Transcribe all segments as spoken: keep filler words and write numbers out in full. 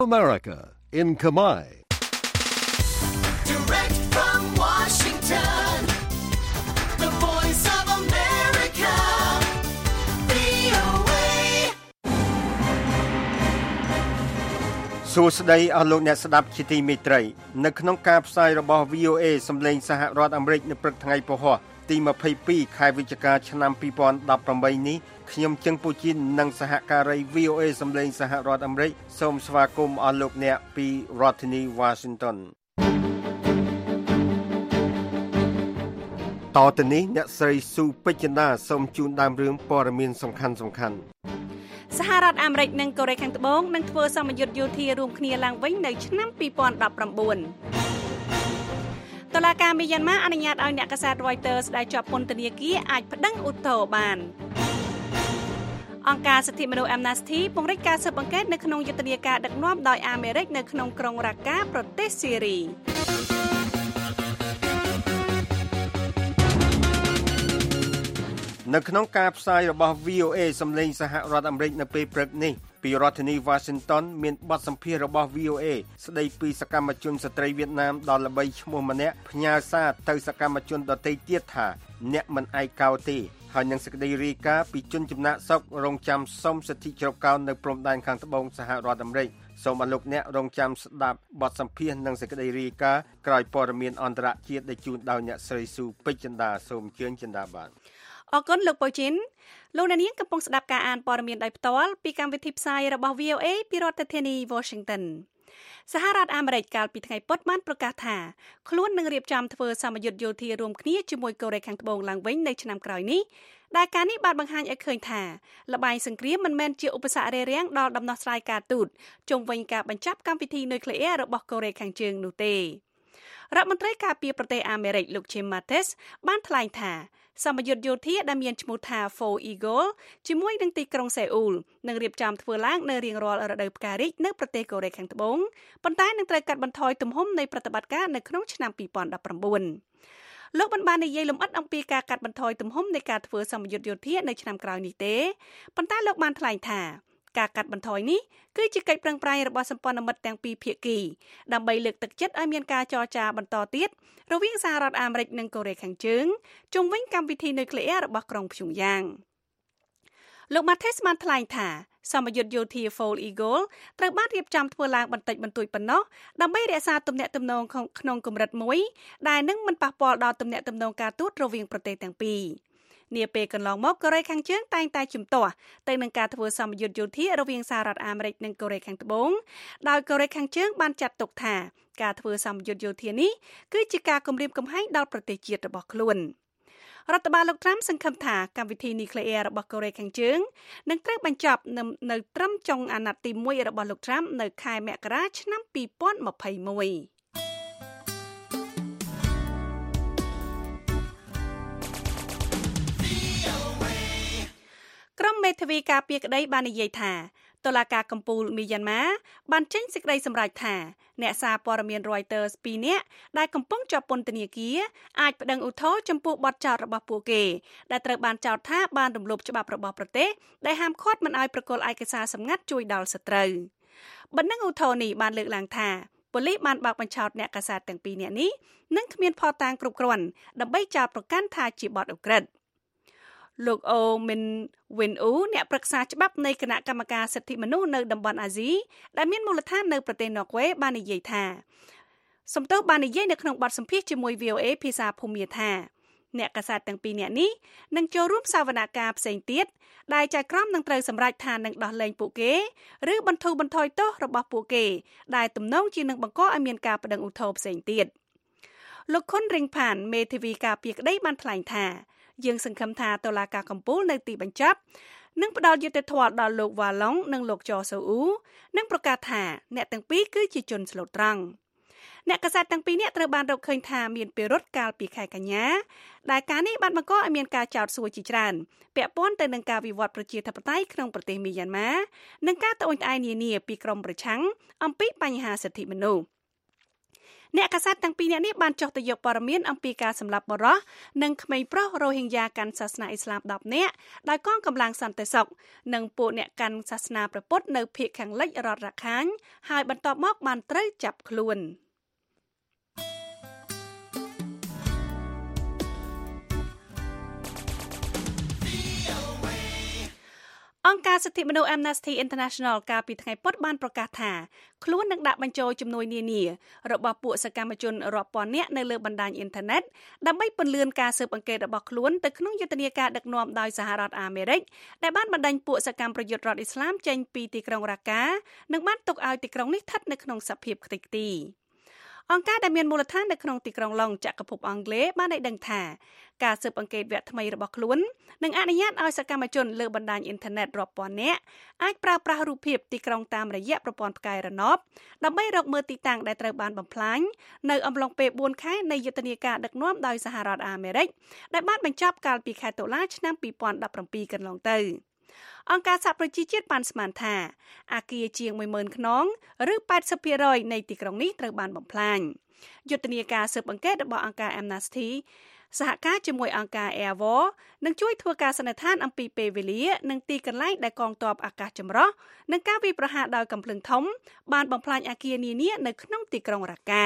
America in Khmer. Direct from Washington, the voice of America, វី អូ เอសួស្តីអស់លោកអ្នកស្ដាប់ជាទីមេត្រីនៅក្នុងការផ្សាយរបស់ វី អូ เอ សម្លេងសហរដ្ឋអាមេរិកនៅព្រឹកថ្ងៃពហុទីยี่สิบสองខែវិច្ឆិកាឆ្នាំยี่สิบสิบแปดនេះខ្ញុំជឹងពូជីននិងសហការី វី អូ เอ សម្លេងសហរដ្ឋអាមេរិកសូមស្វាគមន៍អស់លោកអ្នកពីរដ្ឋធានី Washington តទៅនេះអ្នកស្រីស៊ូពេជ្ជណាសូមជូនដើមរឿងព័ត៌មានសំខាន់សំខាន់សហរដ្ឋអាមេរិកនិងកូរ៉េខាងត្បូងនឹងធ្វើសម្ពយុទ្ធយោធារួមគ្នាឡើងវិញនៅឆ្នាំยี่สิบสิบเก้าតុលាការមីយ៉ាន់ម៉ាអនុញ្ញាតឲ្យអ្នកកាសែត Reuters ដែលជាប់ពន្ធនាគារអាចប្តឹងឧទ្ធរណ៍បានអង្គការសិទ្ធិមនុស្ស Amnesty ពង្រីកការស៊ើបអង្កេតនៅក្នុងយុទ្ធនាការដឹកនាំដោយអាមេរិកនៅក្នុងក្រុងរ៉ាកាប្រទេសសេរីនៅក្នុងការផ្សាយរបស់ វី អូ เอ សម្លេងសហរដ្ឋអាមេរិកនៅពេលព្រឹកនេះពីរដ្ឋធានី Washington មានបទសម្ភាសន៍របស់ វី អូ เอ ស្ដីពីសកម្មជនស្ត្រីវៀតណាមដ៏ល្បីឈ្មោះម្នាក់ផ្ញើសារទៅសកម្មជនដទៃទៀតថាអ្នកមិនឯកោទេហើយនឹងសេចក្តីរាយការណ៍ពីជនចំណាក់ស្រុករងចាំសុំសិទ្ធិជ្រកកោននៅព្រំដែនខាងត្បូងសហរដ្ឋអាមេរិកសូមអរលោកអ្នករងចាំស្ដាប់បទសម្ភាសន៍និងសេចក្តីរាយការណ៍ក្រោយព័ត៌មានអន្តរជាតិដែលជូនដោយអ្នកស្រីស៊ូពេជ្ជចិន្តាសូមអញ្ជើញចិន្តាបាទអរគុណលោកប៉ូជីនលោកអ្នកនាងកំពុងស្ដាប់ការអានព័ត៌មានដោយផ្ទាល់ពីកម្មវិធីផ្សាយរបស់ វី អូ เอ ពីរដ្ឋធានី Washington សហរដ្ឋអាមេរិកកាលពីថ្ងៃពុធបានប្រកាសថាខ្លួននឹងរៀបចំធ្វើសម្ពយុទ្ធយោធារួមគ្នាជាមួយកូរ៉េខាងត្បូងឡើងវិញនៅឆ្នាំក្រោយនេះដែលការនេះបានបង្ហាញឲ្យឃើញថាល្បែងសង្គ្រាមមិនមែនជាឧបសគ្គរារាំងដល់ដំណោះស្រាយការទូតជុំវិញការបញ្ចប់កម្មវិធីនុយក្លេអ៊ែររបស់កូរ៉េខាងជើងនោះទេរដ្ឋមន្ត្រីការពារប្រទេសអាមេរិកលោក Jim Mattis បានថ្លែងថាសម្ពយុទ្ធយោធាដែលមានឈ្មោះថា Four Eagle ជាមួយនឹងទីក្រុងសេអ៊ូលនឹងរៀបចំធ្វើឡើងនៅរៀងរាល់រដូវផ្ការីកនៅប្រទេសកូរ៉េខាងត្បូងប៉ុន្តែនឹងត្រូវកាត់បន្ថយទំហំនៃប្រតិបត្តិការនៅក្នុងឆ្នាំยี่สิบสิบเก้าលោកបានបាននិយាយលម្អិតអំពីការកាត់បន្ថយទំហំនៃការធ្វើសម្ពយុទ្ធយោធានៅឆ្នាំក្រោយនេះទេប៉ុន្តែលោកបានថ្លែងថាការកាត់បន្ថយនេះគឺជាកិច្ចប្រឹងប្រែងរបស់សម្ព័ន្ធមិត្តទាំងពីរភាគីដើម្បីលើកទឹកចិត្តឲ្យមានការចរចាបន្តទៀតរវាងសហរដ្ឋអាមេរិកនិងកូរ៉េខាងជើងជុំវិញកម្មវិធីនុយក្លេអ៊ែររបស់ក្រុងព្យុងយ៉ាងលោក Mattis បានថ្លែងថាសម្ពយុទ្ធយោធា Four Eagle ត្រូវបានរៀបចំធ្វើឡើងបន្តិចបន្តួចប៉ុណ្ណោះដើម្បីរក្សាទំនាក់ទំនងក្នុងកម្រិតមួយដែលនឹងមិនប៉ះពាល់ដល់ទំនាក់ទំនងការទូតរវាងប្រទេសទាំងពីរនាពេលកន្លងមកកូរ៉េខាងជើងតែងតែជំទាស់ទៅនឹងការធ្វើសម្ពយុទ្ធយោធារវាងសហរដ្ឋអាមេរិកនិងកូរ៉េខាងត្បូងដោយកូរ៉េខាងជើងបានចាត់ទុកថាការធ្វើសម្ពយុទ្ធយោធានេះគឺជាការគំរាមកំហែងដល់ប្រទេសជាតិរបស់ខ្លួនរដ្ឋបាលលោកត្រាំសង្ឃឹមថាកម្មវិធីនុយក្លេអ៊ែររបស់កូរ៉េខាងជើងនឹងត្រូវបញ្ចប់នៅ, នៅត្រឹមចុងអាណត្តិទីមួយរបស់លោកត្រាំនៅខែមករាឆ្នាំยี่สิบยี่สิบเอ็ดក្រុមមេធាវីការពារក្តីបាននិយាយថាតុលាការកំពូលមីយ៉ាន់ម៉ាបានចេញសេចក្តីសម្រេចថាអ្នកសារព័ត៌មាន Reuters ពីរនាក់ដែលកំពុងជាប់ពន្ធនាគារអាចប្តឹងឧទ្ធរណ៍ចំពោះបទចោទរបស់ពួកគេដែលត្រូវបានចោទថាបានរំលោភច្បាប់របស់ប្រទេសដែលហាមឃាត់មិនឲ្យប្រគល់ឯកសារសម្ងាត់ជួយដល់សត្រូវបណ្ដឹងឧទ្ធរណ៍នេះបានលើកឡើងថាប៉ូលីសបានបោកបញ្ឆោតអ្នកកាសែតទាំងពីរនាក់នេះនិងគ្មានភស្តុតាងគ្រប់គ្រាន់ដើម្បីចោទប្រកាន់ថាជាបទឧក្រិដ្ឋលោកអូមីនវិនអ៊ូអ្នកប្រឹក្សាច្បាប់នៃគណៈកម្មការសិទ្ធិមនុស្សនៅតំបន់អាស៊ីដែលមានមូលដ្ឋាននៅប្រទេសណ័រវេសបាននិយាយថាសំទោសបាននិយាយនៅក្នុងបទសម្ភាសន៍ជាមួយ វី អូ เอ ភាសាភូមាថាអ្នកកាសែតទាំងពីរនាក់នេះនឹងចូលរួមសវនកម្មផ្សេងទៀតដែលចៅក្រមនឹងត្រូវសម្រេចថានឹងដោះលែងពួកគេឬបន្ធូរបន្ថយទោសរបស់ពួកគេដែលទំនងជានឹងបង្កឲ្យមានការប្តឹងឧទ្ធរណ៍ផ្សេងទៀតលោកខុនរិងផានមេធាវីការពារក្តីបានថ្លែងថាយើងសង្ឃឹមថាតុលាការកំពូលនៅទីបញ្ចប់នឹងផ្ដល់យុត្តិធម៌ដល់លោកវ៉ាឡុងនិងលោកចោសូអ៊ូនិងប្រកាសថាអ្នកទាំងពីរគឺជាជនស្លូតត្រង់អ្នកកាសែតទាំងពីរនាក់ត្រូវបានរកឃើញថាមានពិរុទ្ធកាលពីខែកញ្ញាដែលការនេះបានបង្កឲ្យមានការចោទសួរជាច្រើនពាក់ព័ន្ធទៅនឹងការវិវត្តប្រជាធិបតេយ្យក្នុងប្រទេសមីយ៉ាន់ម៉ានិងការត្អូញត្អែរនានាពីក្រុមប្រឆាំងអំពីបញ្ហាសិទ្ធិមនុស្សអ្នកកាសែតទាំងពីរនាក់នេះបានចុះទៅយកព័ត៌មានអំពីការសម្លាប់បុរសនិងក្មេងប្រុសរ៉ូហិញយ៉ាកាន់សាសនាអ៊ីស្លាមដប់នាក់ដោយកងកម្លាំងសន្តិសុខនិងពួកអ្នកកាន់សាសនាព្រះពុទ្ធនៅភាគខាងលិចរដ្ឋរ៉ាខាញ់ហើយបន្ទាប់មកបានត្រូវចាប់ខ្លួនអង្គការសិទ្ធិមនុស្ស Amnesty International កាលពីថ្ងៃពុធបានប្រកាសថាខ្លួននឹងដាក់បញ្ចូលជំនួយនានារបស់ពួកសកម្មជនរាប់ពាន់នាក់នៅលើបណ្ដាញអ៊ីនធឺណិតដើម្បីពន្លឿនការស៊ើបអង្កេតរបស់ខ្លួនទៅក្នុងយុទ្ធនាការដឹកនាំដោយសហរដ្ឋអាមេរិកដែលបានបណ្ដេញពួកសកម្មប្រយុទ្ធរដ្ឋអ៊ីស្លាមចេញពីទីក្រុងរ៉ាកានិងបានទុកឲ្យទីក្រុងនេះស្ថិតនៅក្នុងសភាពខ្ទេចខ្ទីអង្គការដែលមានមូលដ្ឋាននៅក្នុងទីក្រុងឡុងចក្រភពអង់គ្លេសបានឲ្យដឹងថាការស៊ើបអង្កេតវគ្គថ្មីរបស់ខ្លួននឹងអនុញ្ញាតឲ្យសកម្មជនលើបណ្ដាញអ៊ីនធឺណិតរាប់ពាន់នាក់អាចប្រើប្រាស់រូបភាពទីក្រុងតាមរយៈប្រព័ន្ធផ្កាយរណបដើម្បីរកមើលទីតាំងដែលត្រូវបានបំផ្លាញនៅអំឡុងពេលបួនខែនៃយុទ្ធនាការដឹកនាំដោយសហរដ្ឋអាមេរិកដែលបានបញ្ចប់កាលពីខែតុលាឆ្នាំពីរពាន់ដប់ប្រាំពីរកន្លងទៅអង្គការសហប្រជាជាតិបានស្មានថាអគារជាងមួយម៉ឺនខ្នងឬ ប៉ែតសិបភាគរយ នៃទីក្រុងនេះត្រូវបានបំផ្លាញយុទ្ធនាការស៊ើបអង្កេតរបស់អង្គការ Amnesty សហការជាមួយអង្គការ Airwar នឹងជួយធ្វើការសន្និដ្ឋានអំពីពេលវេលានិងទីកន្លែងដែលកងទ័ពអាកាសចម្រុះនិងការវាយប្រហារដោយកាំភ្លើងធំបានបំផ្លាញអគារនានានៅក្នុងទីក្រុងរ៉ាកា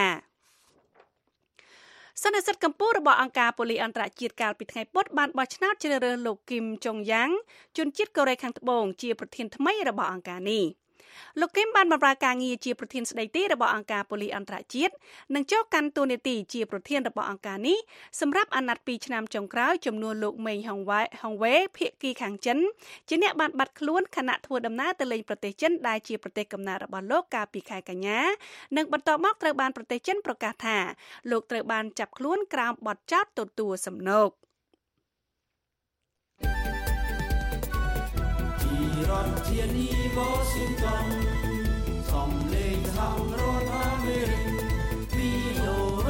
សន្និសីទកម្ពុជារបស់អង្គការប៉ូលីសអន្តរជាតិកាលពីថ្ងៃពុធបានបោះឆ្នោតជ្រើសរើសលោកគីមចុងយ៉ាងជនជាតិកូរ៉េខាងត្បូងជាប្រធានថ្មីរបស់អង្គការនេះលោកគីមបានបម្រើការងារជាប្រធានស្ដីទីរបស់អង្គការប៉ូលីសអន្តរជាតិនិងចូលកាន់តួនាទីជាប្រធានរបស់អង្គការនេះសម្រាប់អាណត្តិពីរឆ្នាំចុងក្រោយជំនួសលោកមេងហុងវ៉ៃហុងវ៉េភាគីខាងចិនជាអ្នកបានបាត់ខ្លួនខណៈធ្វើដំណើរទៅលេងប្រទេសចិនដែលជាប្រទេសកំណើតរបស់លោកកាលពីខែកញ្ញានិងបន្ទាប់មកត្រូវបានប្រទេសចិនប្រកាសថាលោកត្រូវបានចាប់ខ្លួនក្រោមបទចោទទទួលសំណូករដ្ឋធានី Washington សំឡេងសហរដ្ឋអាមេរិក វី អូ เอ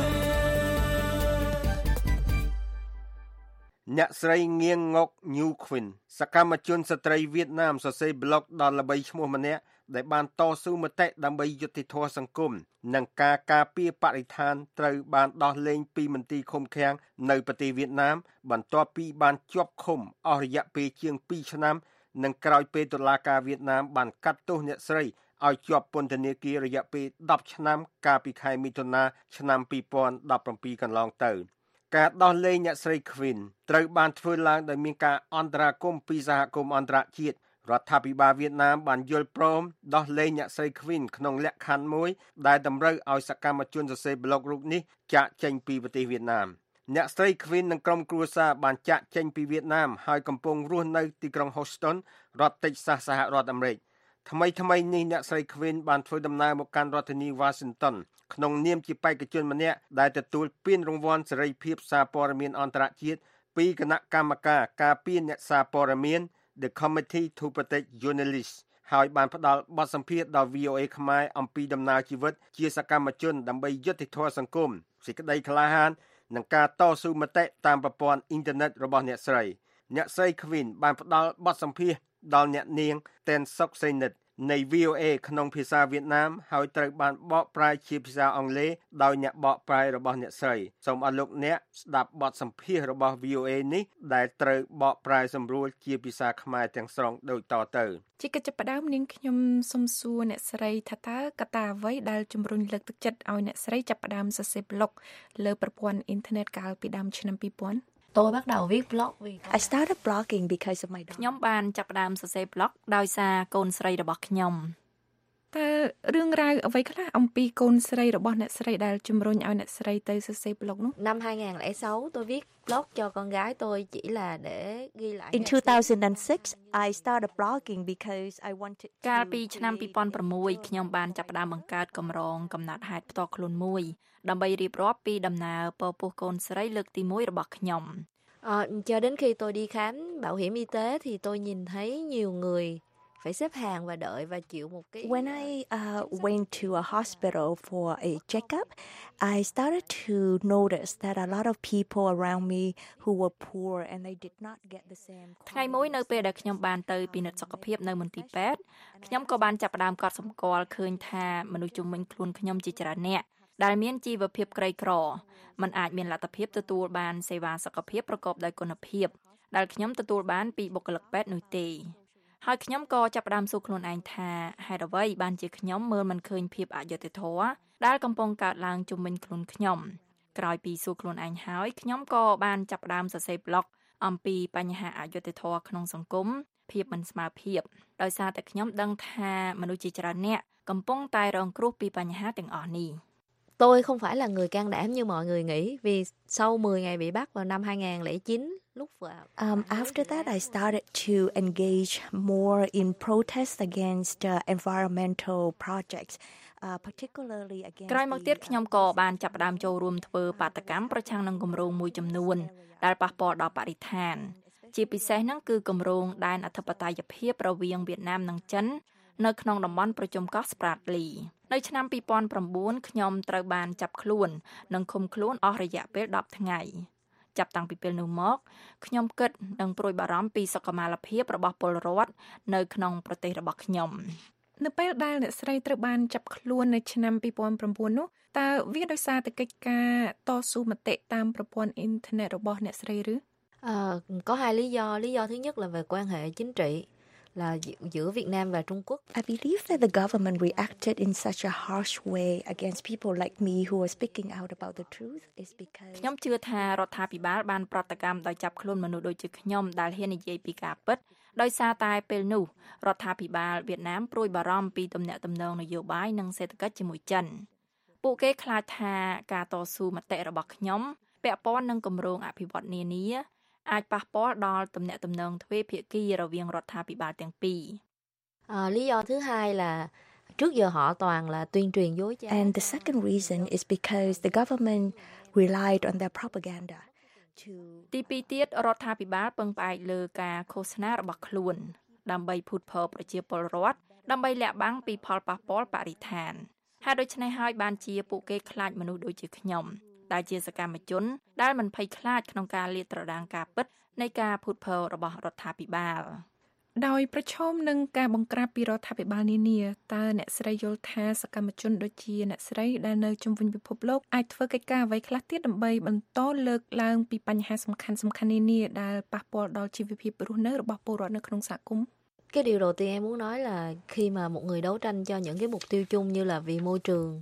អ្នកស្រីងៀងងុកញូខ្វិនសកម្មជនស្ត្រីវៀតណាមសរសេរប្លុកដល់ល្បីឈ្មោះម្នាក់ដែលបានតស៊ូមតិដើម្បីយុត្តិធម៌សង្គមនិងការការពារបរិស្ថានត្រូវបានដោះលែងពីមន្ទីរឃុំឃាំងនៅប្រទេសវៀតណាមបន្ទាប់ពីបានជាប់ឃុំអស់រយៈពេលជាងពីរឆ្នាំនិងក្រោយពេលតុលាការវៀតណាមបានកាត់ទោសអ្នកស្រីឲ្យជាប់ពន្ធនាគាររយៈពេលដប់ឆ្នាំកាលពីខែមិថុនាឆ្នាំពីរពាន់ដប់ប្រាំពីរកន្លងទៅការដោះលែងអ្នកស្រី Queen ត្រូវបានធ្វើឡើងដោយមានការអន្តរាគមន៍ពីសហគមន៍អន្តរជាតិរដ្ឋាភិបាលវៀតណាមបានយល់ព្រមដោះលែងអ្នកស្រី Queen ក្នុងលក្ខខណ្ឌមួយដែលតម្រូវឲ្យសកម្មជនសរសេរប្លុករូបនេះចាកចេញពីប្រទេសវៀតណាមអ្នកស្រី Queen និងក្រុមគ្រួសារបានចាកចេញពីវៀតណាមហើយកំពុងរស់នៅទីក្រុង Houston រដ្ឋ Texas សហរដ្ឋអាមេរិកថ្មីថ្មីនេះអ្នកស្រី Queen បានធ្វើដំណើរមកកាន់រដ្ឋធានី Washington ក្នុងនាមជាបេក្ខជនម្នាក់ដែលទទួលពានរង្វាន់សេរីភាពសារព័ត៌មានអន្តរជាតិពីគណៈកម្មការការពារអ្នកសារព័ត៌មាន The Committee to Protect Journalists ហើយបានផ្ដល់បទសម្ភាសន៍ដល់ វី អូ เอ ខ្មែរអំពីដំណើរជីវិតជាសកម្មជនដើម្បីយុត្តិធម៌សង្គមសេចក្តីក្លាហាននិងការតស៊ូមតិតាមប្រព័ន្ធអ៊ីនធឺណិតរបស់អ្នកស្រីអ្នកស្រី Queen បានផ្ដល់បទសម្ភាសន៍ដល់អ្នកនាង Ten Sok Sainet នៃ វី អូ เอ ក្នុងភាសាវៀតណាមហើយត្រូវបានបកប្រែជាភាសាអង់គ្លេសដោយអ្នកបកប្រែរបស់អ្នកស្រីសូមអរលោកអ្នកស្ដាប់បទសម្ភាសន៍របស់ វី អូ เอ នេះដែលត្រូវបកប្រែសម្រួលជាភាសាខ្មែរទាំងស្រុងដូចតទៅជាកិច្ចចាប់ផ្ដើមនាងខ្ញុំសូមសួរអ្នកស្រីថាតើកត្តាអ្វីដែលជំរុញលើកទឹកចិត្តឲ្យអ្នកស្រីចាប់ផ្ដើមសរសេរប្លុកលើប្រព័ន្ធអ៊ីនធឺណិតកាលពីដើមឆ្នាំពីរពាន់ tôi bắt đầu viết blog vì I started blogging because of my daughter ខ្ញុំបានចាប់ផ្ដើមសរសេរ blog ដោយសារកូនស្រីរបស់ខ្ញុំតើរឿងរ៉ាវអ្វីខ្លះអំពីកូនស្រីរបស់អ្នកស្រីដែលជំរុញឲ្យអ្នកស្រីទៅសរសេរ blog នោះ năm hai không không sáu tôi viết blog cho con gái tôi chỉ là để ghi lại In two thousand six I started blogging because I wanted to កាលពីឆ្នាំពីរពាន់ប្រាំមួយខ្ញុំបានចាប់ផ្ដើមបង្កើតគម្រោងកំណត់ហេតុផ្ទាល់ខ្លួនមួយដើម្បីរៀបរាប់ពីដំណើរពពោះកូនស្រីលើកទីមួយរបស់ខ្ញុំ À, cho đến khi tôi đi khám bảo hiểm y tế thì tôi nhìn thấy nhiều người phải xếp hàng và đợi và chịu một cái When I uh, went to a hospital for a checkup, I started to notice that a lot of people around me who were poor and they did not get the same ថ្ងៃមួយនៅពេលដែលខ្ញុំបានទៅពិនិត្យសុខភាពនៅមន្ទីរពេទ្យខ្ញុំក៏បានចាប់ផ្ដើមកត់សម្គាល់ឃើញថាមនុស្សជុំវិញខ្លួនខ្ញុំជាច្រើនអ្នកដែលមានជីវភាពក្រីក្រมันអាចមានលទ្ធភាពទទួលបានសេវាសុខភាពប្រកបដោយគុណភាពដែលខ្ញុំទទួលបានពីបុគ្គលិកពេទ្យនោះទេហើយខ្ញុំក៏ចាប់ផ្ដើមសួរខ្លួនឯងថាហេតុអ្វីបានជាខ្ញុំមើលមិនឃើញភាពអយុត្តិធម៌ដែលកំពុងកើតឡើងជុំវិញខ្លួនខ្ញុំក្រោយពីសួរខ្លួនឯងហើយខ្ញុំក៏បានចាប់ផ្ដើមសរសេរប្លុកអំពីបញ្ហាអយុត្តិធម៌ក្នុងសង្គមភាពមិនស្មើភាពដោយសារតែខ្ញុំដឹងថាមនុស្សជាច្រើនអ្នកកំពុងតែរងគ្រោះពីបញ្ហាទាំងអស់នេះ Tôi không phải là người can đảm như mọi người nghĩ vì sau mười ngày bị bắt vào năm hai không không chín lúc vào. Um, after that, I started to engage more in protests against uh, environmental projects, uh, particularly against. ក្រោយមកទៀតខ្ញុំក៏បានចាប់ផ្ដើមចូលរួមធ្វើបាតកម្មប្រឆាំងនឹងគម្រោងមួយចំនួនដែលប៉ះពាល់ដល់បរិស្ថានជាពិសេសហ្នឹងគឺគម្រោងដែនអធិបតេយ្យភាពរវាងវៀតណាមនិងចិននៅក្នុងតំបន់ប្រជុំកោះ Spratly នៅឆ្នាំពីរពាន់ប្រាំបួនខ្ញុំត្រូវបានចាប់ខ្លួននិងឃុំខ្លួនអស់រយៈពេលដប់ថ្ងៃចាប់តាំងពីពេលនោះមកខ្ញុំគិតនិងព្រួយបារម្ភពីសុខុមាលភាពរបស់ពលរដ្ឋនៅក្នុងប្រទេសរបស់ខ្ញុំនៅពេលដែលអ្នកស្រីត្រូវបានចាប់ខ្លួននៅឆ្នាំពីរពាន់ប្រាំបួននោះតើវាដោយសារតែកិច្ចការតស៊ូមតិតាមប្រព័ន្ធអ៊ីនធឺណិតរបស់អ្នកស្រីឬ À, có hai lý do. Lý do thứ nhất là về quan hệ chính trị là giữa Việt Nam và Trung Quốc. I believe that the government reacted in such a harsh way against people like me who are speaking out about the truth is because ខ្ញុំជឿថារដ្ឋាភិបាលបានប្រតិកម្មដោយចាប់ខ្លួនមនុស្សដូចជាខ្ញុំដែលហ៊ាននិយាយពីការពិតដោយសារតែពេលនោះរដ្ឋាភិបាលវៀតណាមព្រួយបារម្ភពីទំនាក់ទំនងនយោបាយនិងសេដ្ឋកិច្ចជាមួយចិនពួកគេខ្លាចថាការតស៊ូមតិរបស់ខ្ញុំពាក់ព័ន្ធនឹងគម្រោងអភិវឌ្ឍន៍នានាអាចប៉ះពាល់ដល់ទំនាក់ទំនងទ្វេភាគីរវាងរដ្ឋាភិបាលទាំងពីរ À, lý do thứ hai là trước giờ họ toàn là tuyên truyền dối trá. And the second reason is because the government relied on their propaganda to ទីពីរទៀតរដ្ឋាភិបាលពឹងផ្អែកលើការឃោសនារបស់ខ្លួនដើម្បីភូតភរប្រជាពលរដ្ឋដើម្បីលាក់បាំងពីផលប៉ះពាល់បរិស្ថានហើយដូច្នេះហើយបានជាពួកគេខ្លាចមនុស្សដូចជាខ្ញុំដែលជាសកម្មជនដែលមិនភ័យខ្លាចក្នុងការលាតត្រដាងការពិតនៃការភូតភររបស់រដ្ឋាភិបាលដោយប្រឈមនឹងការបង្ក្រាបពីរដ្ឋាភិបាលនានាតើអ្នកស្រីយល់ថាសកម្មជនដូចជាអ្នកស្រីដែលនៅជុំវិញពិភពលោកអាចធ្វើកិច្ចការអ្វីខ្លះទៀតដើម្បីបន្តលើកឡើងពីបញ្ហាសំខាន់សំខាន់នានាដែលប៉ះពាល់ដល់ជីវភាពរស់នៅរបស់ពលរដ្ឋនៅក្នុងសហគមន៍ Cái điều đầu tiên em muốn nói là khi mà một người đấu tranh cho những cái mục tiêu chung như là vì môi trường.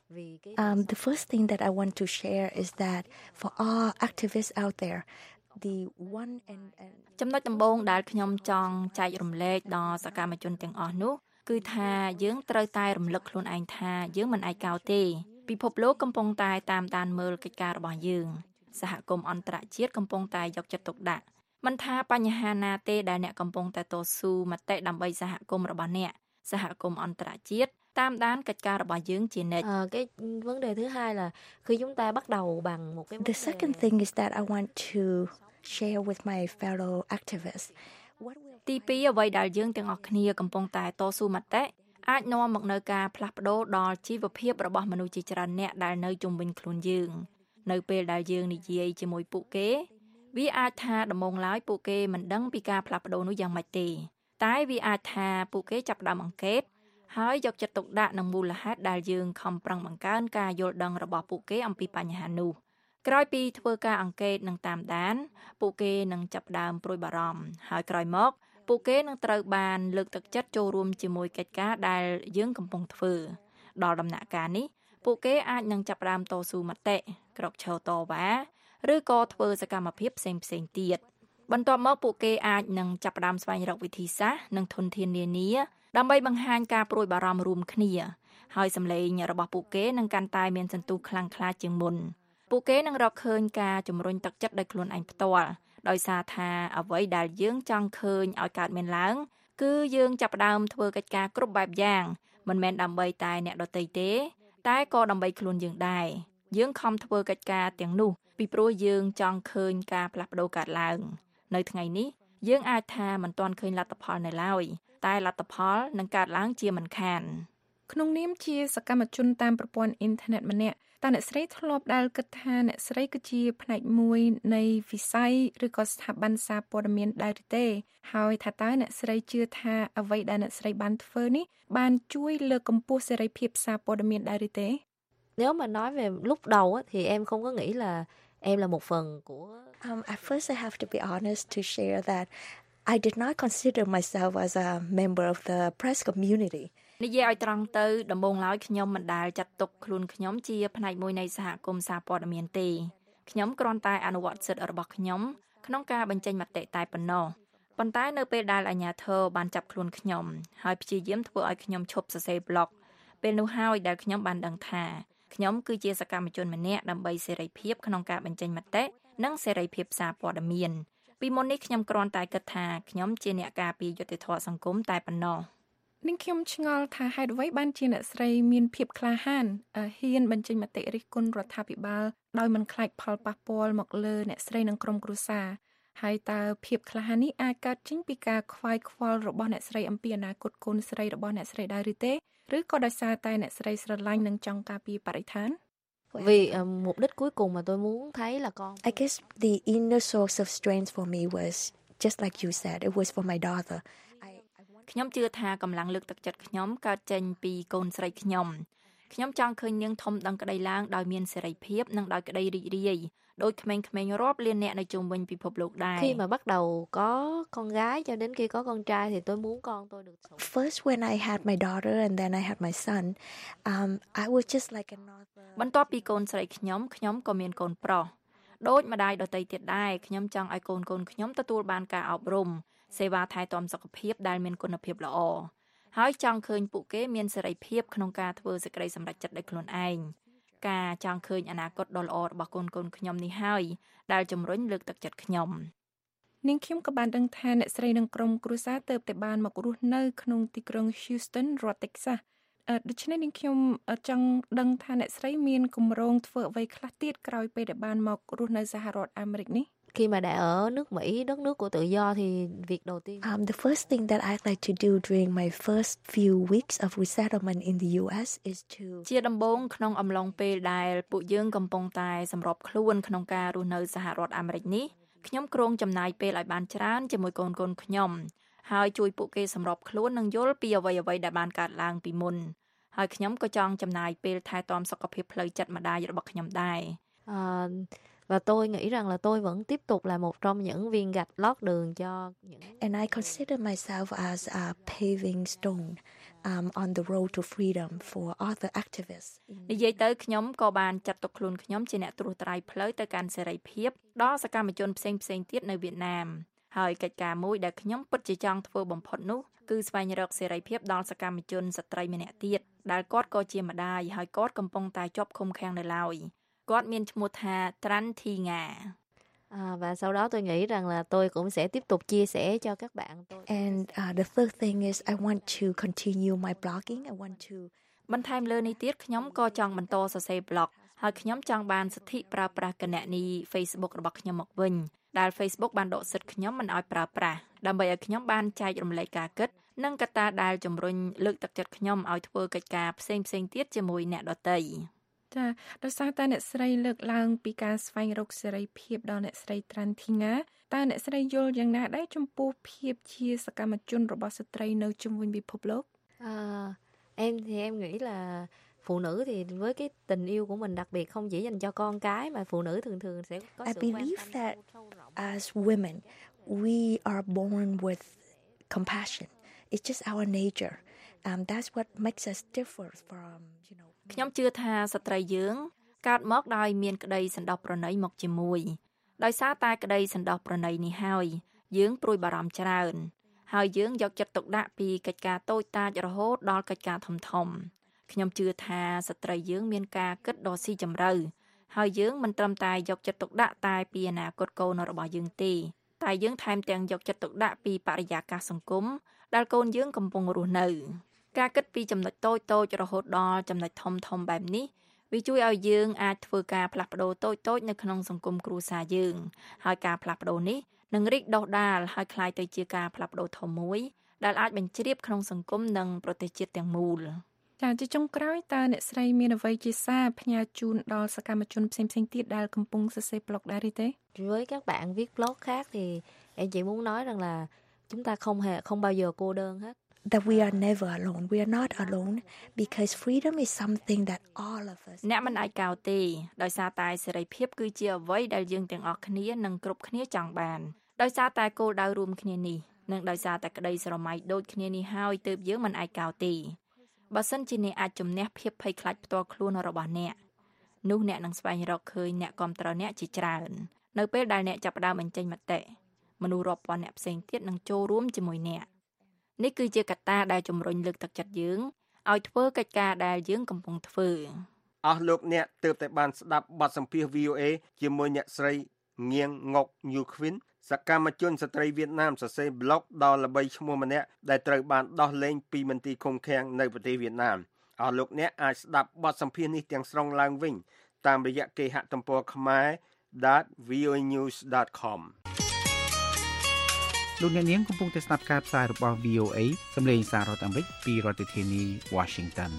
Um, the first thing that I want to share is that for all activists out there, the one and, and ចំណុចដំបូងដែលខ្ញុំចង់ចែករំលែកដល់សកម្មជនទាំងអស់នោះគឺថាយើងត្រូវតែរំលឹកខ្លួនឯងថាយើងមិនឯកោទេពិភពលោកកំពុងតែតាមដានមើលកិច្ចការរបស់យើងសហគមន៍អន្តរជាតិកំពុងតែយកចិត្តទុកដាក់មិនថាបញ្ហាណាទេដែលអ្នកកំពុងតែតស៊ូមតិដើម្បីសហគមន៍របស់អ្នកសហគមន៍អន្តរជាតិតាមដានកិច្ចការរបស់យើងជានិច្ច À, cái vấn đề thứ hai là khi chúng ta bắt đầu bằng một cái the second thing is that I want to share with my fellow activists what will ទីពីរអ្វីដែលយើងទាំងអស់គ្នាកំពុងតែតស៊ូមតិអាចនាំមកនូវការផ្លាស់ប្ដូរដល់ជីវភាពរបស់មនុស្សជាច្រើនអ្នកដែលនៅជុំវិញខ្លួនយើងនៅពេលដែលយើងនិយាយជាមួយពួកគេវាអាចថាដំបូងឡើយពួកគេមិនដឹងពីការផ្លាស់ប្ដូរនោះយ៉ាងម៉េចទេតែវាអាចថាពួកគេចាប់ផ្ដើមអង្កេតហើយយកចិត្តទុកដាក់នឹងមូលហេតុដែលយើងខំប្រឹងបង្កើនការយល់ដឹងរបស់ពួកគេអំពីបញ្ហានោះក្រោយពីធ្វើការអង្កេតនិងតាមដានពួកគេនឹងចាប់ផ្ដើមព្រួយបារម្ភហើយក្រោយមកពួកគេនឹងត្រូវបានលើកទឹកចិត្តចូលរួមជាមួយកិច្ចការដែលយើងកំពុងធ្វើដល់ដំណាក់កាលនេះពួកគេអាចនឹងចាប់ផ្ដើមតស៊ូមតិក្រោកឈរតវ៉ាឬក៏ធ្វើសកម្មភាពផ្សេងផ្សេងទៀតបន្ទាប់មកពួកគេអាចនឹងចាប់ផ្ដើមស្វែងរកវិធីសាស្ត្រនិងធនធាននានាដើម្បីបង្ហាញការព្រួយបារម្ភរួមគ្នាហើយសម្លេងរបស់ពួកគេនឹងកាន់តែមានសន្ទុះខ្លាំងក្លាជាងមុនពួកគេនឹងរកឃើញការជំរុញទឹកចិត្តដោយខ្លួនឯងផ្ទាល់ដោយសារថាអ្វីដែលយើងចង់ឃើញឲ្យកើតមានឡើងគឺយើងចាប់ផ្ដើមធ្វើកិច្ចការគ្រប់បែបយ៉ាងមិនមែនដើម្បីតែអ្នកដទៃទេតែក៏ដើម្បីខ្លួនយើងដែរយើងខំធ្វើកិច្ចការទាំងនោះពីព្រោះយើងចង់ឃើញការផ្លាស់ប្ដូរកើតឡើងនៅថ្ងៃនេះយើងអាចថាមិនទាន់ឃើញលទ្ធផលនៅឡើយតែលទ្ធផលនឹងកើតឡើងជាមិនខានក្នុងនាមជាសកម្មជនតាមប្រព័ន្ធអ៊ីនធឺណិតម្នាក់តើអ្នកស្រីធ្លាប់ដែលគិតថាអ្នកស្រីគឺជាផ្នែកមួយនៃវិស័យឬក៏ស្ថាប័នសារព័ត៌មានដែរឬទេហើយថាតើអ្នកស្រីជឿថាអ្វីដែលអ្នកស្រីបានធ្វើនេះបានជួយលើកកម្ពស់សេរីភាពសារព័ត៌មានដែរឬទេ Nếu mà nói về lúc đầu á, thì em không có nghĩ là em là một phần của... Um, at first, I have to be honest to share that I did not consider myself as a member of the press community. និយាយឲ្យត្រង់ទៅដំបូងឡើយខ្ញុំមិនដែលចាត់ទុកខ្លួនខ្ញុំជាផ្នែកមួយនៃសហគមន៍សារព័ត៌មានទេខ្ញុំគ្រាន់តែអនុវត្តសិទ្ធិរបស់ខ្ញុំក្នុងការបញ្ចេញមតិតែប៉ុណ្ណោះប៉ុន្តែនៅពេលដែលអាជ្ញាធរបានចាប់ខ្លួនខ្ញុំហើយព្យាយាមធ្វើឲ្យខ្ញុំឈប់សរសេរ blog ពេលនោះហើយដែលខ្ញុំបានដឹងថាខ្ញុំគឺជាសកម្មជនម្នាក់ដើម្បីសេរីភាពក្នុងការបញ្ចេញមតិនិងសេរីភាពសារព័ត៌មានពីមុននេះខ្ញុំគ្រាន់តែគិតថាខ្ញុំជាអ្នកការពារយុត្តិធម៌សង្គមតែប៉ុណ្ណោះនាងខ្ញុំឆ្ងល់ថាហេតុអ្វីបានជាអ្នកស្រីមានភាពក្លាហានហ៊ានបញ្ចេញមតិរិះគន់រដ្ឋាភិបាលដោយមិនខ្លាចផលប៉ះពាល់មកលើអ្នកស្រីនិងក្រុមគ្រួសារហើយតើភាពក្លាហាននេះអាចកើតចេញពីការខ្វាយខ្វល់របស់អ្នកស្រីអំពីអនាគតកូនស្រីរបស់អ្នកស្រីដែរឬទេឬក៏ដោយសារតែអ្នកស្រីស្រឡាញ់និងចង់ការពារបរិស្ថាន Vì uh, mục đích cuối cùng mà tôi muốn thấy là con. I guess the inner source of strength for me was just like you said, it was for my daughter. ខ្ញុំជឿថាកម្លាំងលើកទឹកចិត្តខ្ញុំកើតចេញពីកូនស្រីខ្ញុំខ្ញុំចង់ឃើញនាងធំដឹងក្តីឡើងដោយមានសេរីភាពនិងដោយក្តីរីករាយដោយក្មេងៗរាប់លានអ្នកនៅជុំវិញពិភពលោកដែរ Khi mà bắt đầu có con gái cho đến khi có con trai thì tôi muốn con tôi được sống. First when I had my daughter and then I had my son, um I was just like another បន្ទាប់ពីកូនស្រីខ្ញុំខ្ញុំក៏មានកូនប្រុសដូចម្ដាយដទៃទៀតដែរខ្ញុំចង់ឲ្យកូនកូនខ្ញុំទទួលបានការអប់រំសេវាថែទាំសុខភាពដែលមានគុណភាពល្អហើយចង់ឃើញពួកគេមានសេរីភាពក្នុងការធ្វើសេចក្តីសម្រេចចិត្តដោយខ្លួនឯងការចង់ឃើញអនាគតដ៏ល្អរបស់កូនកូនខ្ញុំនេះហើយដែលជំរុញលើកទឹកចិត្តខ្ញុំនាងខ្ញុំក៏បានដឹងថាអ្នកស្រីនិងក្រុមគ្រួសារទើបតែបានមករស់នៅក្នុងទីក្រុង Houston រដ្ឋ Texas ដូច្នេះនាងខ្ញុំចង់ដឹងថាអ្នកស្រីមានគម្រោងធ្វើអ្វីខ្លះទៀតក្រោយពេលដែលបានមករស់នៅសហរដ្ឋអាមេរិកនេះ Khi mà đã ở nước Mỹ, đất nước của tự do thì việc đầu tiên um the first thing that I'd like to do during my first few weeks of resettlement in the U S is to ជាដំបូងក្នុងអំឡុងពេលដែលពួកយើងកំពុងតែសម្របខ្លួនក្នុងការរស់នៅសហរដ្ឋអាមេរិកនេះខ្ញុំគ្រោងចំណាយពេលឲ្យបានច្រើនជាមួយកូនកូនខ្ញុំហើយជួយពួកគេសម្របខ្លួននិងយល់ពីអ្វីៗដែលបានកើតឡើងពីមុនហើយខ្ញុំក៏ចង់ចំណាយពេលថែទាំសុខភាពផ្លូវចិត្តម្ដាយរបស់ខ្ញុំដែរ Và tôi nghĩ rằng là tôi vẫn tiếp tục là một trong những viên gạch lót đường cho những And I consider myself as a paving stone um on the road to freedom for other activists. និយាយទៅខ្ញុំក៏បានចាត់ទុកខ្លួនខ្ញុំជាអ្នកត្រួសត្រាយផ្លូវទៅកាន់សេរីភាពដល់សកម្មជនផ្សេងៗទៀតនៅវៀតណាមហើយកិច្ចការមួយដែលខ្ញុំពិតជាចង់ធ្វើបំផុតនោះគឺស្វែងរកសេរីភាពដល់សកម្មជនស្ត្រីម្នាក់ទៀតដែលគាត់ក៏ជាម្ដាយហើយគាត់កំពុងតែជាប់ឃុំឃាំងនៅឡើយគាត់មានឈ្មោះថា Tran Thi Nga à, và sau đó tôi nghĩ rằng là tôi cũng sẽ tiếp tục chia sẻ cho các bạn tôi. And uh, the third thing is I want to continue my blogging. I want to បន្ថែមលើនេះទៀតខ្ញុំក៏ចង់បន្តសរសេរ blog ហើយខ្ញុំចង់បានសិទ្ធិប្រើប្រាស់គណនី Facebook របស់ខ្ញុំមកវិញដែល Facebook បានដកសិទ្ធិខ្ញុំមិនឲ្យប្រើប្រាស់ដើម្បីឲ្យខ្ញុំបានចែករំលែកការគិតនិងកត្តាដែលជំរុញលើកទឹកចិត្តខ្ញុំឲ្យធ្វើកិច្ចការផ្សេងៗទៀតជាមួយអ្នកដទៃចាដោយសារតែអ្នកស្រីលើកឡើងពីការស្វែងរកសេរីភាពដល់អ្នកស្រី Tran Thi Nga តើអ្នកស្រីយល់យ៉ាងណាដែរចំពោះភាពជាសកម្មជនរបស់ស្ត្រីនៅជុំវិញពិភពលោក à, em thì em nghĩ là phụ nữ thì với cái tình yêu của mình đặc biệt không chỉ dành cho con cái mà phụ nữ thường thường sẽ có I sự believe that as women we are born with compassion. It's just our nature. Um that's what makes us differ from, you know ខ្ញុំជឿថាស្ត្រីយើងកើតមកដោយមានក្តីសន្តោសប្រណីមកជាមួយដោយសារតែក្តីសន្តោសប្រណីនេះហើយយើងព្រួយបារម្ភច្រើនហើយយើងយកចិត្តទុកដាក់ពីកិច្ចការតូចតាចរហូតដល់កិច្ចការធំធំខ្ញុំជឿថាស្ត្រីយើងមានការគិតដ៏ស៊ីជម្រៅហើយយើងមិនត្រឹមតែយកចិត្តទុកដាក់តែពីអនាគតកូនរបស់យើងទេតែយើងថែមទាំងយកចិត្តទុកដាក់ពីបរិយាកាសសង្គមដែលកូនយើងកំពុងរស់នៅការគិតពីចំណុចតូចតូចរហូតដល់ចំណុចធំធំបែបនេះវាជួយឲ្យយើងអាចធ្វើការផ្លាស់ប្ដូរតូចតូចនៅក្នុងសង្គមគ្រួសារយើងហើយការផ្លាស់ប្ដូរនេះនឹងរីកដុះដាលហើយคล้ายទៅជាការផ្លាស់ប្ដូរធំមួយដែលអាចបញ្ជ្រាបក្នុងសង្គមនិងប្រទេសជាតិទាំងមូលចាជាចុងក្រោយតើអ្នកស្រីមានអ្វីជាសារផ្ញើជូនដល់សកម្មជនផ្សេងៗទៀតដែលកំពុងសរសេរ blog ដែរទេ Với các bạn viết blog khác thì em chỉ muốn nói rằng là chúng ta không hề không bao giờ cô đơn hết. that we are never alone. We are not alone because freedom is something that all of us អ្នកមិនអាចកោតទេដោយសារតែសេរីភាពគឺជាអ្វីដែលយើងទាំងអស់គ្នានឹងគ្រប់គ្នាចង់បានដោយសារតែគោលដៅរួមគ្នានេះនិងដោយសារតែក្តីស្រមៃដូចគ្នានេះហើយទើបយើងមិនអាចកោតទេបើសិនជាអ្នកអាចជំនះភាពភ័យខ្លាចផ្ទាល់ខ្លួនរបស់អ្នកនោះអ្នកនឹងស្វែងរកឃើញអ្នកគាំទ្រអ្នកជាច្រើននៅពេលដែលអ្នកចាប់ផ្ដើមបញ្ចេញមតិមនុស្សរាប់ពាន់អ្នកផ្សេងទៀតនឹងចូលរួមជាមួយអ្នកនេះគឺជាកត្តាដែលជំរុញលើកទឹកចិត្តយើងឲ្យធ្វើកិច្ចការដែលយើងកំពុងធ្វើអស់លោកអ្នកទើបតែបានស្ដាប់បទសម្ភាសន៍ វី អូ អេ ជាមួយអ្នកស្រីងៀងងុកញូឃ្វីនសកម្មជនស្ត្រីវៀតណាមសរសេរប្លុកដ៏ល្បីឈ្មោះម្នាក់ដែលត្រូវបានដោះលែងពីមន្ទីរឃុំឃាំងនៅប្រទេសវៀតណាមអស់លោកអ្នកអាចស្ដាប់បទសម្ភាសន៍នេះទាំងស្រុងឡើងវិញតាមរយៈគេហទំព័រ ខមែរ ដត វី អូ អេ news ដត com លោកអ្នកនាងកំពុងតែស្ដាប់ការផ្សាយរបស់ វី អូ អេ សម្លេងសាររដ្ឋអាមេរិកពីរដ្ឋធានី Washington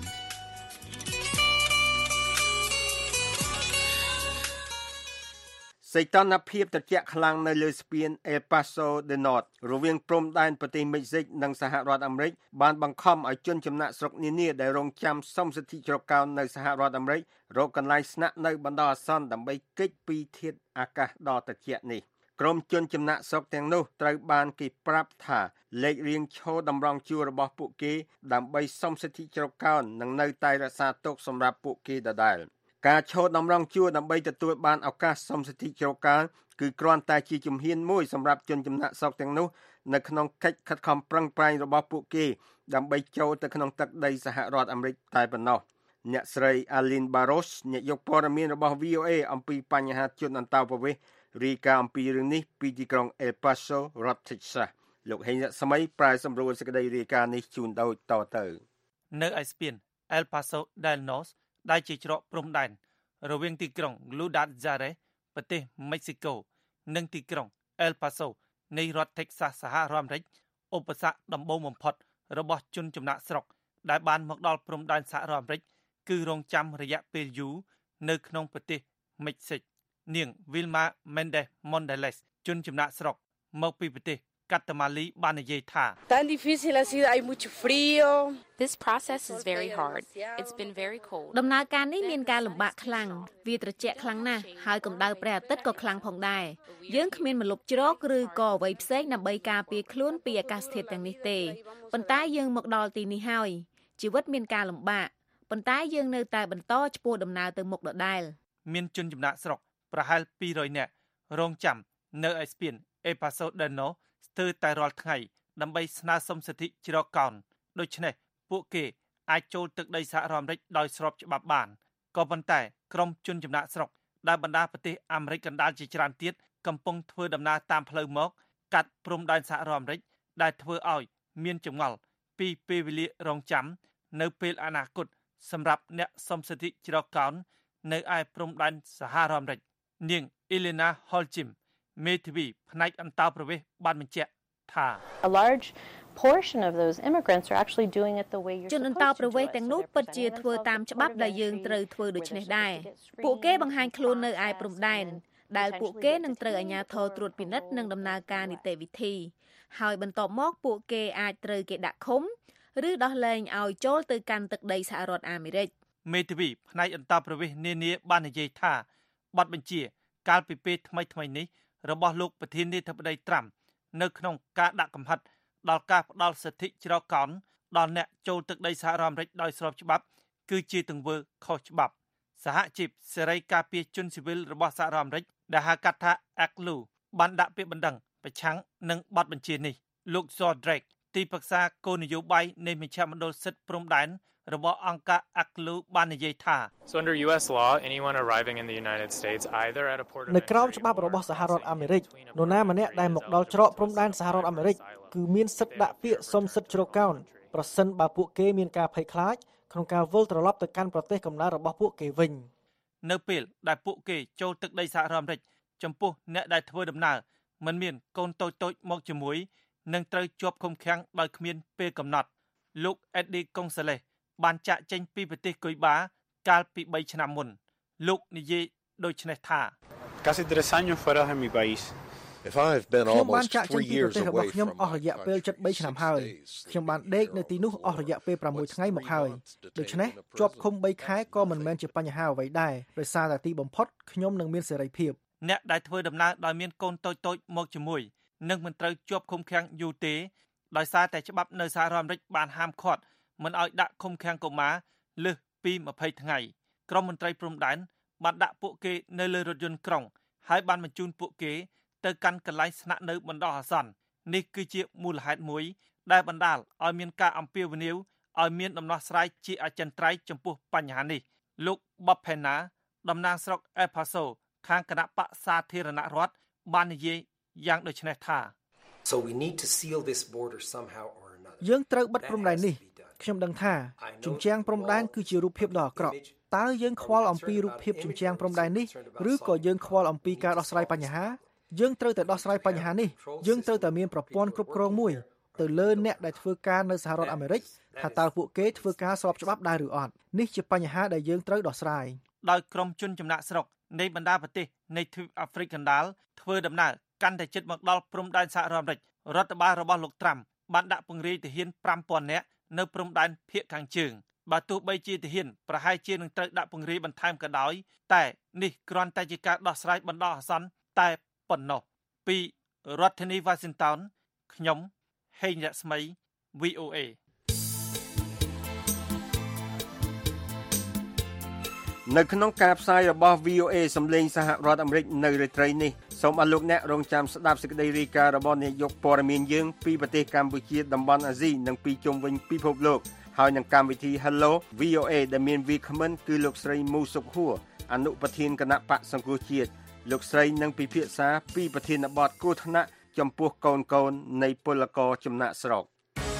សីតុណ្ហភាពត្រជាក់ខ្លាំងនៅលើស្ពាន El Paso del Norte រវាងព្រំដែនប្រទេសមិចស៊ិកនិងសហរដ្ឋអាមេរិកបានបង្ខំឲ្យជនចំណាក់ស្រុកនានាដែលរងចាំសុំសិទ្ធិជ្រកកោននៅសហរដ្ឋអាមេរិករកកន្លែងស្នាក់នៅបណ្ដោះអាសន្នដើម្បីគេចពីធាតុអាកាសដ៏ត្រជាក់នេះក្រុមជនចំណាក់ស្រុកទាំងនោះត្រូវបានគេប្រាប់ថាលេខរៀងឈរតម្រង់ជួររបស់ពួកគេដើម្បីសុំសិទ្ធិជ្រកកោននិងនៅតែរក្សាទុកសម្រាប់ពួកគេដដែលការឈរតម្រង់ជួរដើម្បីទទួលបានឱកាសសុំសិទ្ធិជ្រកកោនគឺគ្រាន់តែជាជំហានមួយសម្រាប់ជនចំណាក់ស្រុកទាំងនោះនៅក្នុងកិច្ចខិតខំប្រឹងប្រែងរបស់ពួកគេដើម្បីចូលទៅក្នុងទឹកដីសហរដ្ឋអាមេរិកតែប៉ុណ្ណោះអ្នកស្រី Aline Barros អ្នកយកព័ត៌មានរបស់ វី អូ អេ អំពីបញ្ហាជនអន្តោប្រវេសន៍រាយការណ៍អំពីរឿងនេះពីទីក្រុង El Paso រដ្ឋ Texas លោកហេងរស្មីប្រាយសម្រួលសេចក្តីរាយការណ៍នេះជូនដូចតទៅនៅឯស្ពាន El Paso del Norte ដែលជាច្រកព្រំដែនរវាងទីក្រុង Guadalajara ប្រទេសមិចស៊ីកូនិងទីក្រុង El Paso នៃរដ្ឋ Texas សហរដ្ឋអាមេរិកឧបសគ្គដំបូងបំផុតរបស់ជនចំណាក់ស្រុកដែលបានមកដល់ព្រំដែនសហរដ្ឋអាមេរិកគឺរងចាំរយៈពេលយូរនៅក្នុងប្រទេសមិចស៊ិកនាង Vilma Mendez Mondelez ជនចំណាក់ស្រុកមកពីប្រទេសកាតាម៉ាលីបាននិយាយថា Tan difícil ha sido hay mucho frío. This process is very hard. It's been very cold. ដំណើរការនេះមានការលំបាកខ្លាំងវាត្រជាក់ខ្លាំងណាស់ហើយកម្ដៅព្រះអាទិត្យក៏ខ្លាំងផងដែរយើងគ្មានម្លប់ជ្រកឬក៏អ្វីផ្សេងដើម្បីការពារខ្លួនពីអាកាសធាតុទាំងនេះទេប៉ុន្តែយើងមកដល់ទីនេះហើយជីវិតមានការលំបាកប៉ុន្តែយើងនៅតែបន្តឆ្ពោះដំណើរទៅមុខដដែលមានជនចំណាក់ស្រុកប្រហែលពីររយនាក់រងចាំនៅឯស្ពាន El Paso del Norte ស្ទើរតែរាល់ថ្ងៃដើម្បីស្នើសុំសិទ្ធិជ្រកកោនដូច្នេះពួកគេអាចចូលទឹកដីសហរដ្ឋអាមេរិកដោយស្របច្បាប់បានក៏ប៉ុន្តែក្រុមជនចំណាក់ស្រុកដែលបណ្ដាប្រទេសអាមេរិកកណ្ដាលជាច្រើនទៀតកំពុងធ្វើដំណើរតាមផ្លូវមកកាត់ព្រំដែនសហរដ្ឋអាមេរិកដែលធ្វើឲ្យមានចម្ងល់ពីពេលវេលារងចាំនៅពេលអនាគតសម្រាប់អ្នកសុំសិទ្ធិជ្រកកោននៅឯព្រំដែនសហរដ្ឋអាមេរិកនាង Elena Holcim មេធាវីផ្នែកអន្តោប្រវេសន៍បានបញ្ជាក់ថា A large portion of those immigrants are actually doing it the way you're supposed to. ជនអន្តោប្រវេសន៍ទាំងនោះពិតជាធ្វើតាមច្បាប់ដែលយើងត្រូវធ្វើដូច្នេះដែរពួកគេបង្ហាញខ្លួននៅឯព្រំដែនដែលពួកគេនឹងត្រូវអាជ្ញាធរត្រួតពិនិត្យនិងដំណើរការនីតិវិធីហើយបន្ទាប់មកពួកគេអាចត្រូវគេដាក់ឃុំឬដោះលែងឲ្យចូលទៅកាន់ទឹកដីសហរដ្ឋអាមេរិកមេធាវីផ្នែកអន្តោប្រវេសន៍នានាបាននិយាយថាបទបញ្ជាកាលពីពេលថ្មីថ្មីនេះរបស់លោកប្រធានាធិបតីត្រាំនៅក្នុងការដាក់កំហិតដល់ការផ្ដល់សិទ្ធិជ្រកកោនដល់អ្នកចូលទឹកដីសហរដ្ឋអាមេរិកដោយស្របច្បាប់គឺជាទង្វើខុសច្បាប់សហជីពសេរីការពារជនស៊ីវិលរបស់សហរដ្ឋអាមេរិកដែលហៅកាត់ថា A C L U បានដាក់ពាក្យបណ្ដឹងប្រឆាំងនឹងបទបញ្ជានេះលោក George Drake ទីប្រឹក្សាគោលនយោបាយនៃមជ្ឈមណ្ឌលសិទ្ធិព្រំដែនរបស់អង្គការ A C L U បាននិយាយថា So under U S law anyone arriving in the United States either at a port of នៅក្រោមច្បាប់របស់សហរដ្ឋអាមេរិកនរណាម្នាក់ដែលមកដល់ច្រកព្រំដែនសហរដ្ឋអាមេរិកគឺមានសិទ្ធិដាក់ពាក្យសុំសិទ្ធិជ្រកកោនប្រសិនបើពួកគេមានការភ័យខ្លាចក្នុងការវិលត្រឡប់ទៅកាន់ប្រទេសកំណើតរបស់ពួកគេវិញនៅពេលដែលពួកគេចូលទឹកដីសហរដ្ឋអាមេរិកចំពោះអ្នកដែលធ្វើដំណើរមិនមានកូនតូចតូចមកជាមួយនឹងត្រូវជាប់ឃុំឃាំងដោយគ្មានពេលកំណត់លោក Eddie Gonzalez បានចាក់ចេញពីប្រទេសគុយបាកាលពីបីឆ្នាំមុនលោកនិយាយដូចនេះថា Casi tres años fuera de mi país If I've been ខ្ញុំបាន almost ចាក់ចេញ three ពីប្រ years ទេសរបស់ away ខ្ញុំ from អស់រយៈពេលជិត3ឆ្នាំហើយខ្ញុំបានដេកនៅទីនោះអស់រយៈពេល6ថ្ងៃមកហើយដូច្នេះជាប់ឃុំ3ខែក៏មិនមែនជាបញ្ហាអ្វីដែរដោយសារតែទីបំផុតខ្ញុំនឹងមានសេរីភាពអ្នកដែលធ្វើដំណើរដោយមានកូនតូចៗមកជាមួយនឹងមិនត្រូវជាប់ឃុំឃាំងយូរទេដោយសារតែច្បាប់នៅសហរដ្ឋអាមេរិកបានហាមឃាត់មិនឲ្យដាក់ឃុំឃាំងកុមារលើសពី20ថ្ងៃក្រមមន្ត្រីព្រំដែនបានដាក់ពួកគេនៅលើរថយន្តក្រុងហើយបានបញ្ជូនពួកគេទៅកាន់កន្លែងស្នាក់នៅបណ្ដោះអាសន្ននេះគឺជាមូលហេតុមួយដែលបណ្ដាលឲ្យមានការអំពាវនាវឲ្យមានដំណោះស្រាយជាអចិន្ត្រៃយ៍ចំពោះបញ្ហានេះលោក Bob Pena តំណាងស្រុក El Paso ខាងគណៈបក្សសាធារណរដ្ឋបាននិយាយយ៉ាងដូចនេះថា So we need to seal this border somehow or another យើងត្រូវបិទព្រំដែននេះខ្ញុំដឹងថាជញ្ជាំងព្រំដែនគឺជារូបភាពដ៏អាក្រក់តើយើងខ្វល់អំពីរូបភាពជញ្ជាំងព្រំដែននេះឬក៏យើងខ្វល់អំពីការដោះស្រាយបញ្ហាយើងត្រូវតែដោះស្រាយបញ្ហានេះយើងត្រូវតែមានប្រព័ន្ធគ្រប់គ្រងមួយទៅលើអ្នកដែលធ្វើការនៅសហរដ្ឋអាមេរិកថាតើពួកគេធ្វើការស្របច្បាប់ដែរឬអត់នេះជាបញ្ហាដែលយើងត្រូវដោះស្រាយដោយក្រុមជនចំណាក់ស្រុកនៃបណ្ដាប្រទេសនៃទ្វីបអាហ្វ្រិកកណ្ដាលធ្វើដំណើរកាន់តែជិតមកដល់ព្រំដែនសហរដ្ឋអាមេរិករដ្ឋបាលរបស់លោកត្រាំបានដាក់ពង្រាយទាហាន5ពាន់នាក់នៅព្រំដែនភាគខាងជើងបើទោះបីជាទាហានប្រហែលជានឹងត្រូវដាក់ពង្រាយបន្ថែមក៏ដោយតែនេះគ្រាន់តែជាការដោះស្រាយបណ្ដោះអាសន្នតែប៉ុណ្ណោះពីរដ្ឋធានី Washington ខ្ញុំហេងរស្មី វី អូ เอនៅក្នុងការផ្សាយរបស់ វី អូ เอ សំឡេងសហរដ្ឋអាមេរិកនៅរាត្រីនេះសូមអរលោកអ្នករងចាំស្ដាប់សេចក្តីរាយការណ៍របស់នាយកព័ត៌មានយើងពីប្រទេសកម្ពុជាតំបន់អាស៊ីនិងពីជុំវិញពិភពលោកហើយនឹងកម្មវិធី Hello វី អូ เอ ដែលមានវាគ្មិនគឺលោកស្រីមូសុខហួរអនុប្រធានគណៈបកសង្គ្រោះជាតិលោកស្រីនឹងពិភាក្សាពីប្រធានបទគ្រោះថ្នាក់ចំពោះកូនកូននៃពលករចំណាក់ស្រុក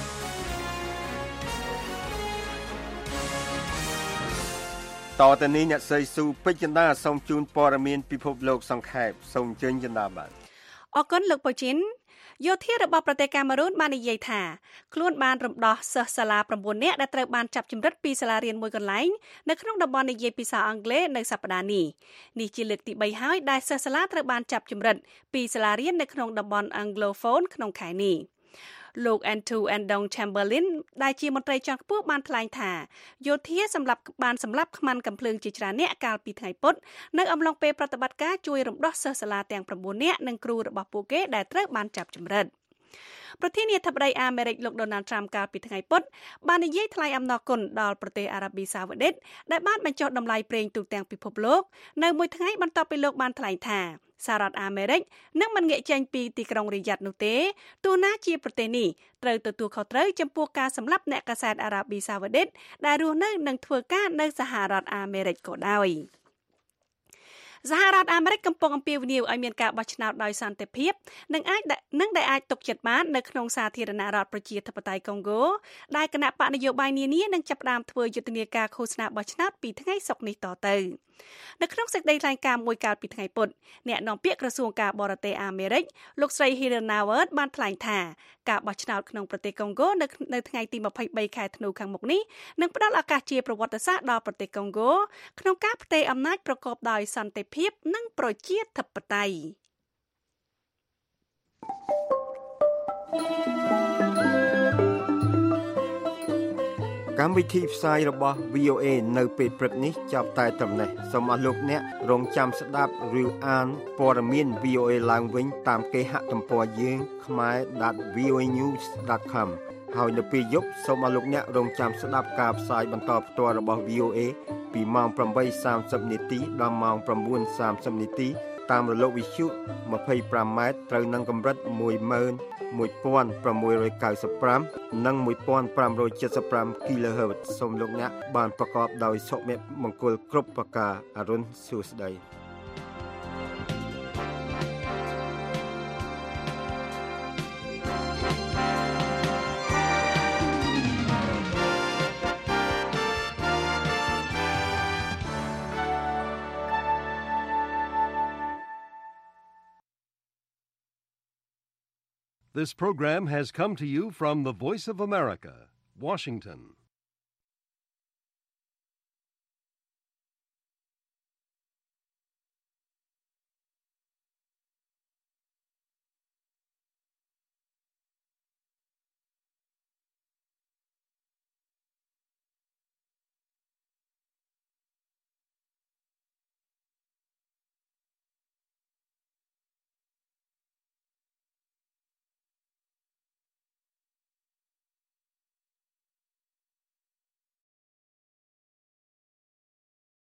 តទៅនេះអ្នកស្រីស៊ូពេជ្រចិន្តាសូមជូនព័ត៌មានពិភពលោកសង្ខេបសូមអញ្ជើញចិន្តាបាទអរគុណលោកប៉ូជីនយោធារបស់ប្រទេសកាមេរូនបាននិយាយថាខ្លួនបានរំដោះសិស្សសាលា9នាក់ដែលត្រូវបានចាប់ចម្រិតពីសាលារៀនមួយកន្លែងនៅក្នុងតំបន់និយាយភាសាអង់គ្លេសនៅសប្តាហ៍នេះនេះជាលើកទី3ហើយដែលសិស្សសាលាត្រូវបានចាប់ចម្រិតពីសាលារៀននៅក្នុងតំបន់ Anglophone ក្នុងខែនេះលោក Antu Andong Chamberlain ដែលជាមន្ត្រីជាន់ខ្ពស់បានថ្លែងថាយោធាសម្រាប់បានសម្លាប់ខ្មាន់កំភ្លើងជាច្រើនអ្នកកាលពីថ្ងៃពុធនៅអំឡុងពេលប្រតិបត្តិការជួយរំដោះសិស្សសាលាទាំង9នាក់និងគ្រូរបស់ពួកគេដែលត្រូវបានចាប់ចម្រិតប្រធានាធិបតីអាមេរិកលោក Donald Trump កាលពីថ្ងៃពុធបាននិយាយថ្លែងអំណរគុណដល់ប្រទេសអារ៉ាប៊ីសាអូឌីតដែលបានបញ្ចុះតម្លៃប្រេងទូទាំងពិភពលោកនៅមួយថ្ងៃបន្ទាប់ពីលោកបានថ្លែងថាសហរដ្ឋអាមេរិកនឹងមិនងាកចេញពីទីក្រុងរីយ៉ាតនោះទេទោះណាជាប្រទេសនេះត្រូវទទួលខុសត្រូវចំពោះការសម្លាប់អ្នកកាសែតអារ៉ាប៊ីសាអូឌីតដែលរស់នៅនិងធ្វើការនៅសហរដ្ឋអាមេរិកក៏ដោយសហរដ្ឋអាមេរិកកំពុងអំពាវនាវឲ្យមានការបោះឆ្នោតដោយសន្តិភាពនិងអាចនឹងដែលអាចទុកចិត្តបាននៅក្នុងសាធារណរដ្ឋប្រជាធិបតេយ្យកុងហ្គោដែលគណៈបកនយោបាយនានានឹងចាប់ផ្ដើមធ្វើយុទ្ធនាការឃោសនាបោះឆ្នោតពីថ្ងៃសុក្រនេះតទៅនៅក្នុងសេចក្តីថ្លែងការណ៍មួយកាលពីថ្ងៃពុធអ្នកនាំពាក្យក្រសួងការបរទេសអាមេរិកលោកស្រី Heather Nauert បានថ្លែងថាការបោះឆ្នោតក្នុងប្រទេសកុងហ្គោនៅនៅថ្ងៃទី23ខែធ្នូខាងមុខនេះនឹងផ្ដល់ឱកាសជាប្រវត្តិសាស្ត្រដល់ប្រទេសកុងហ្គោក្នុងការផ្ទេរអំណាចប្រកបដោយសន្តិភាពនិងប្រជាធិបតេយ្យកម្មវិធីផ្សាយរបស់ វី អូ เอ នៅពេលព្រឹកនេះចាប់តែត្រឹមនេះសូមអរលោកអ្នករងចាំស្ដាប់ឬអានព័ត៌មាន វី អូ เอ ឡើងវិញតាមគេហទំព័រយើង khmae dot v o a news dot com ហើយនៅពេលយប់សូមអរលោកអ្នករងចាំស្ដាប់ការផ្សាយបន្តផ្ទាល់របស់ វី អូ เอ ពីម៉ោង eight thirty នាទីដល់ម៉ោង nine thirty នាទីតាមរលកវិទ្យុ twenty-five ម៉ែត្រត្រូវនឹងកម្រិតone one six nine five និង one five seven five គីឡូហឺតសូមលោកអ្នកបានប្រកបដោយសុភមង្គលគ្រប់ប្រការអរុនសួស្តី This program has come to you from the Voice of America, Washington.